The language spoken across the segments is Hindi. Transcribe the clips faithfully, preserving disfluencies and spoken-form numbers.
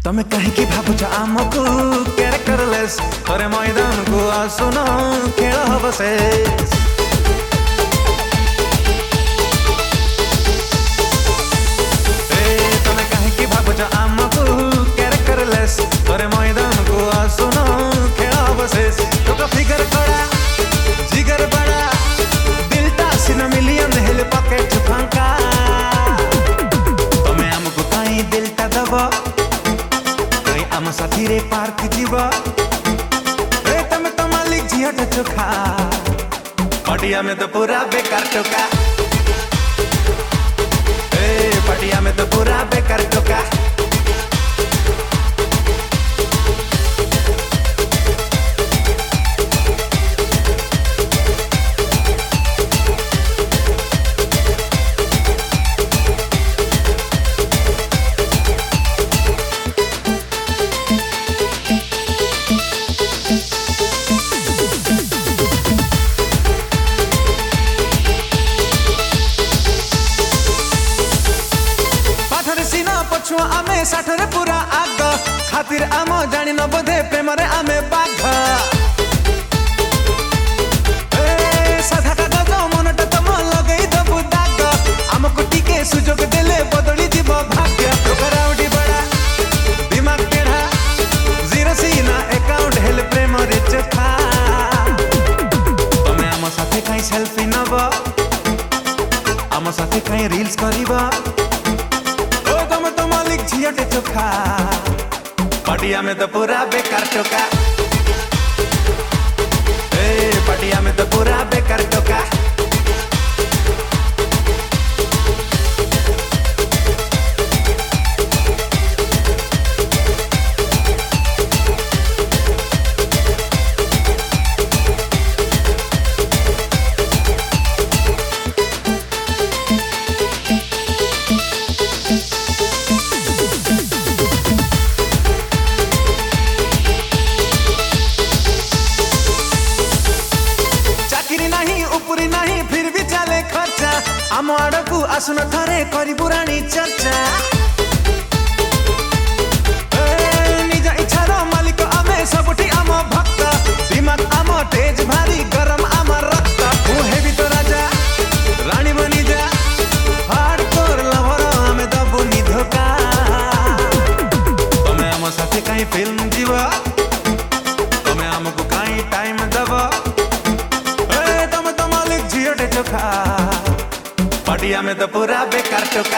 तमे कहीं भावुच आमको केरे करलेस थरे मैदान को आसुन खेल हम शेष। तमे कहीं भावुच आमको केरे करलेस थरे मैदान को आसुन खेल हम शेष। तो फिगर कड़ा जिगर बड़ा दिलटा सिना मिलियन हेल पॉकेट फांका। तमे हमको कहीं दिलटा दबो आम साथी रे पार्क जीवा ए तमे तो मालिक झियट चोखा पटिया में तो पूरा बेकार टोका। ए पटिया में तो पूरा बेकार टोका। पछुआ आमे साठरे पूरा आग खातिर आम जानी न बोधे प्रेम रे आमे बाघ। साधा कागज मनटा तम लगई दबु दाग आमको टिके सुजोग देले बदली दिब भाग्य। राउडी बड़ा दिमाग टेढ़ा जीरो सीना अकाउंट हेल प्रेम रे चोखा। तमे आम साथे कहीं सेल्फी नब आम साथे कहीं रील्स करिबा झियट चोखा पटिया में तो पूरा बेकार टोका। ए पटिया में तो पूरा बेकार टोका। उपरी नहीं फिर भी चले खर्चा आम आड़कू आसुन थरे करी पुराणी चर्चा। निज इच्छार मालिक आमे सबुठी आम भक्त दिमाग आम तेज भारी गरम आम रक्त। मुहे भी तो राजा रानी बनी जा हार्डकोर लवर आमे दबुनी धोखा। तमे आम साथे कहीं फिल्म जीवा तमे आमको कहीं टाइम दबा चोखा पटिया में तो पूरा बेकार टोका।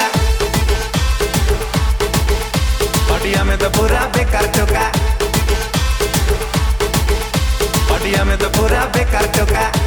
पटिया में तो पूरा बेकार टोका। पटिया में तो पूरा बेकार टोका।